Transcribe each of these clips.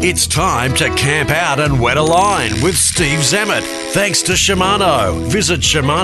It's time to camp out and wet a line with Steve Zammit. Thanks to Shimano. Visit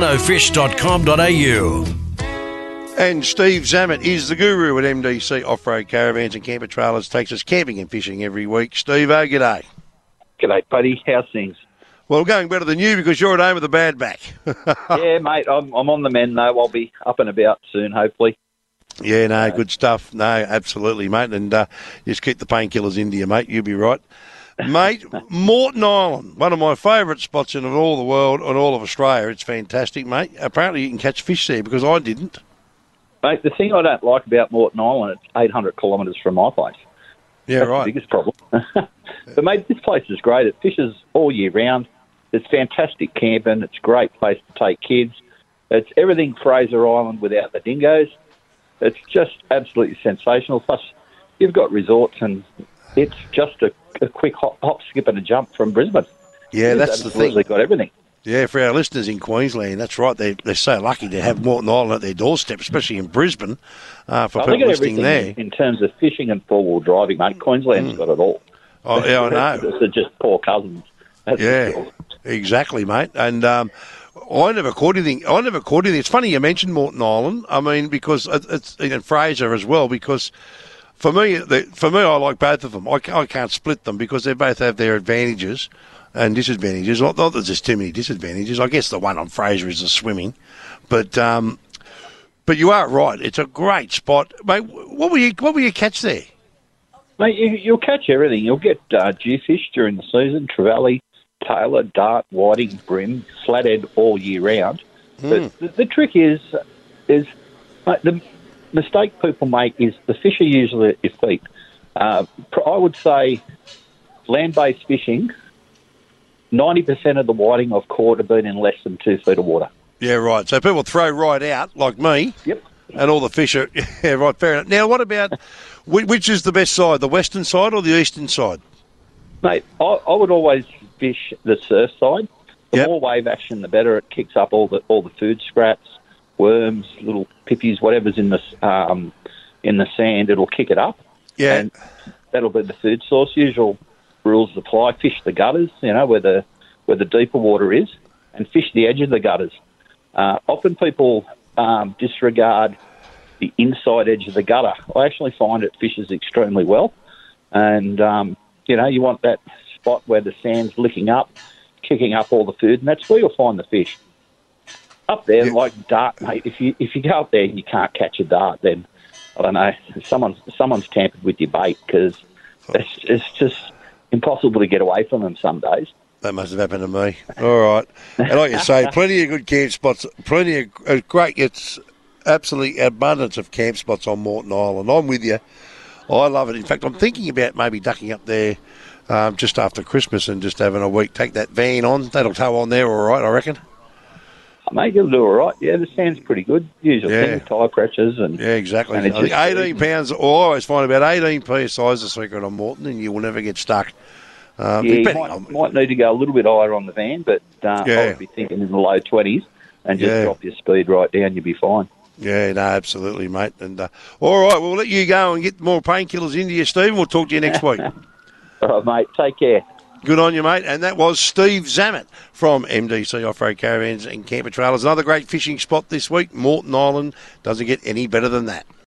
shimanofish.com.au. And Steve Zammit is the guru at MDC Off-Road Caravans and Camper Trailers. Takes us camping and fishing every week. Steve, g'day. G'day, buddy. How's things? Well, going better than you because you're at home with a bad back. Yeah, mate. I'm on the mend, though. I'll be up and about soon, hopefully. Yeah, no, good stuff. No, absolutely, mate. And just keep the painkillers into you, mate. You'll be right. Mate, Moreton Island, one of my favourite spots in all the world and all of Australia. It's fantastic, mate. Apparently you can catch fish there because I didn't. Mate, the thing I don't like about Moreton Island, it's 800 kilometres from my place. Yeah, That's right. the biggest problem. But, mate, this place is great. It fishes all year round. It's fantastic camping. It's a great place to take kids. It's everything Fraser Island without the dingoes. It's just absolutely sensational. Plus, you've got resorts, and it's just a quick hop, skip, and a jump from Brisbane. Yeah, that's the thing. They've got everything. Yeah, for our listeners in Queensland, that's right. They're so lucky to have Moreton Island at their doorstep, especially in Brisbane, for people listening there. In terms of fishing and four-wheel driving, mate, Queensland's got it all. Oh, yeah, I know. They're just poor cousins. That's yeah, exactly, mate. And I never caught anything. It's funny you mentioned Moreton Island. I mean, because it's in Fraser as well. Because for me, I like both of them. I can't split them because they both have their advantages and disadvantages. Not that there's too many disadvantages. I guess the one on Fraser is the swimming, but you are right. It's a great spot, mate. What will you catch there? Mate, you'll catch everything. You'll get geofish during the season, trevally, tailor, dart, whiting, brim, flathead all year round. But the trick is mate, the mistake people make is the fish are usually at your feet. I would say land-based fishing, 90% of the whiting I've caught have been in less than 2 feet of water. Yeah, right. So people throw right out, like me. Yep. And all the fish are... Yeah, right, fair enough. Now, what about... Which is the best side, the western side or the eastern side? Mate, I would always fish the surf side. The more wave action, the better. It kicks up all the food scraps, worms, little pippies, whatever's in the sand. It'll kick it up. Yeah. And that'll be the food source. Usual rules apply. Fish the gutters, where the deeper water is, and fish the edge of the gutters. Often people disregard the inside edge of the gutter. I actually find it fishes extremely well. And, you want that spot where the sand's licking up, kicking up all the food, and that's where you'll find the fish. Up there, like dart, mate, if you go up there and you can't catch a dart, then, I don't know, someone's tampered with your bait because it's just impossible to get away from them some days. That must have happened to me. All right. And like you say, plenty of good camp spots, plenty of great, it's absolutely abundance of camp spots on Moreton Island. I'm with you. I love it. In fact, I'm thinking about maybe ducking up there just after Christmas and just having a week. Take that van on. That'll tow on there all right, I reckon. Mate, you'll do all right. Yeah, the sand's pretty good. Usual thing, tyre pressures. Yeah, exactly. I think 18 pounds, I always find about 18 PSI is the secret on Moreton, and you will never get stuck. You might need to go a little bit higher on the van, but I would be thinking in the low 20s and just drop your speed right down, you'll be fine. Yeah, no, absolutely, mate. And all right, we'll let you go and get more painkillers into you, Steve. We'll talk to you next week. All right, mate. Take care. Good on you, mate. And that was Steve Zammit from MDC Off-Road Caravans and Camper Trailers. Another great fishing spot this week. Moreton Island doesn't get any better than that.